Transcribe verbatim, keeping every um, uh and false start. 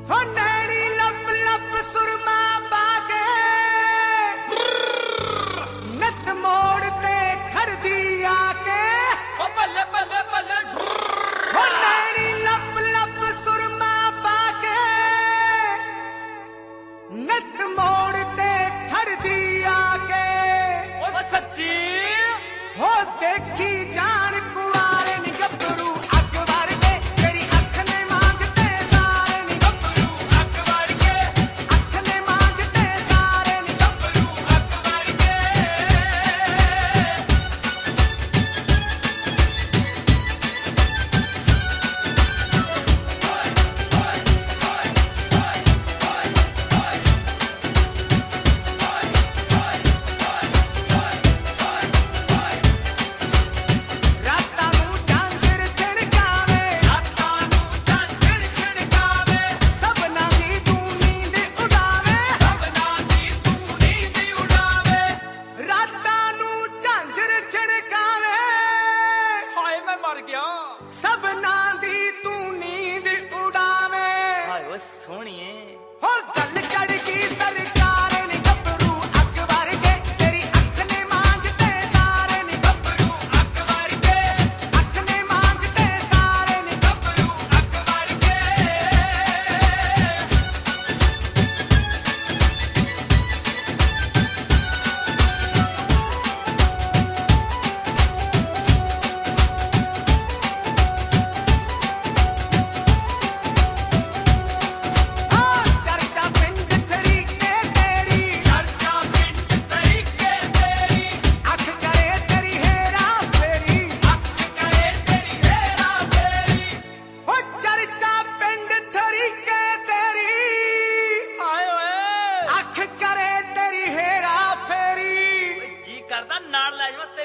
हो नैनी लब लब सुरमा पाके नत मोड़ ते खड़दी आके ओ बल्ले बल्ले बल्ले हो नैनी लब लब सुरमा पाके नत मोड़ ते खड़दी आके ओ सच्ची हो देखी जान कुआरे नी गबरू अकबर के तेरी अख ने मांगते सारे नी गबरू अकबर के अख ने मांगते सारे नी गबरू अकबर के रातां नूं झांजर झणकावे रातां नूं झांजर छणकावे सबना दी तू नींद उड़ावे सबना दी तू नींद उड़ावे रातां नूं झांजर झणकावे हाय मैं मर गया सबना दी तू नींद उड़ावे हाय ओ सोहणीए हो गल चढ़ गई सरकार नी गबरू अकबर के तेरी अख ने मांगते सारे नी गबरू अकबर के अख ने मांगते सारे नी गबरू अकबर के हाँ चर्चा पिंड तरीके तेरी चर्चा पिंड तरीके तेरी अख करे तेरी हेरा फेरी अख करे तेरी हेरा फेरी हो चर्चा पिंड तरीके तेरी हाय ओए अख करे तेरी हेरा फेरी जी करदा नाल ले जावां